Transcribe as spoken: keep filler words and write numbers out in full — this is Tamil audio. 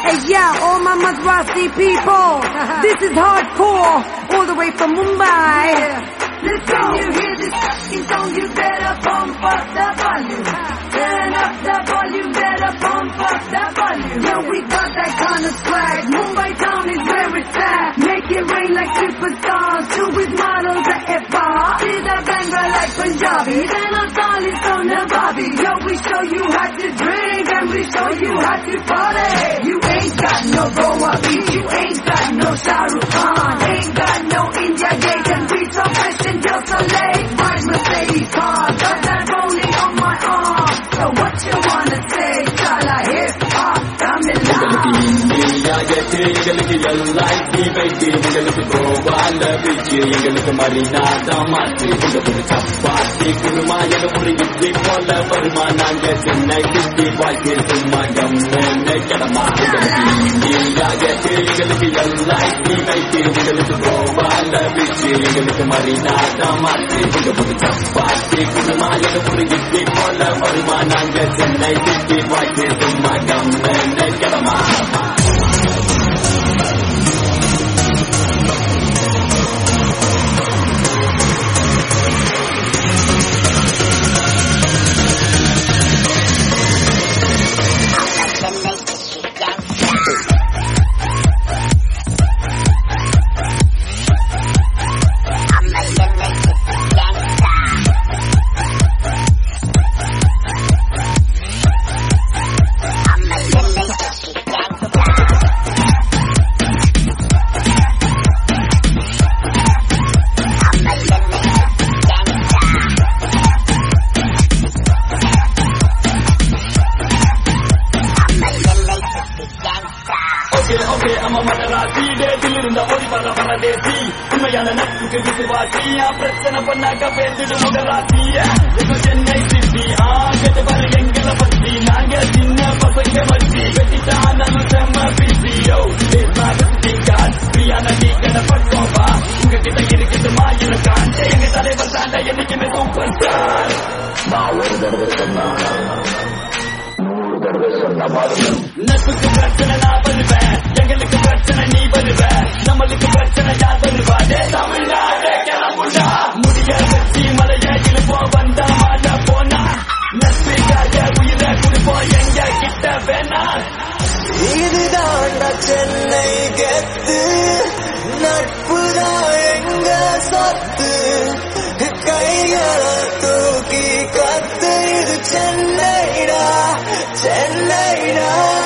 Hey yeah, all my Madrasi people, this is hardcore, all the way from Mumbai. Let's go. When you hear this fucking song, you better pump up the volume. Turn up the volume, better pump up the volume. Yeah, we got that kind of swag. Mumbai town is where it's at. Make it rain like superstars. Two with models at F R. See the banga like Punjabi. Then our style is from the Bobby. Yo, we show you how to drink and we show you how to party. You ain't got no Goa beach. You ain't got no Shah Rukh Khan. Ain't got no India Gate and beach so fresh and just so late. My Mercedes car got that rolling on my arm. So what you wanna say? Chala hip hop, Tamil எங்களுக்கு எல்ஐடி வைத்து எங்களுக்கு கோவால பிச்சு எங்களுக்கு மரினா தான் மாற்று உங்களுக்கு சப்பாத்தி குருமா எங்க ஒரு இட்லி போல வருமா நாங்க சென்னை சுத்தி வாழ்க்கை சும்மா எம்எல்ஏ கிடமா எங்களுக்கு எங்களுக்கு எல்ஐடி வைத்து எங்களுக்கு கோவால பிச்சு எங்களுக்கு மரினா தான் மாற்று உங்களுக்கு சப்பாத்தி குருமா எங்க ஒரு இட்லி போல வருமா நாங்க சென்னை சுத்தி வாழ்க்கை சும்மா எம்எல்ஏ கிடமா உண்மையான நட்புக்கு விசுவாசியா பிரச்சனை பண்ணாக்க பேசிட்டு முதலாசிய சென்னை சிட்டி ஆகட்டு பாரு எங்களை பத்தி நாங்க சின்ன பசங்க வச்சு வெட்டிட்டானாலும் செம்ம பிசியோ பிரியான நீ கடை பக்கோபா உங்ககிட்ட இருக்குது மாயிர காண்ட எங்க தலைவர் தாண்ட என்னைக்குமே சூப்பர் ஸ்டார் நான் ஒரு தடவை சொன்னா நூறு தடவை சொன்ன மாதிரி நட்புக்கு பிரச்சனை நான் வருவேன் எங்களுக்கு பிரச்சனை நீ வருவ நம்மளுக்கு பிரச்சனை யார் வருவாடே தமிழ்நாடு கிளம்புண்டா முடிய வச்சு மலைய இழுப்போ வந்தா மாட்டா போனா நட்புக்காக உயிரை கொடுப்போம் எங்க கிட்ட வேணா இதுதான் சென்னை கெத்து நட்புதான் எங்க சொத்து கைகளை தூக்கி கத்து இது சென்னைடா சென்னைடா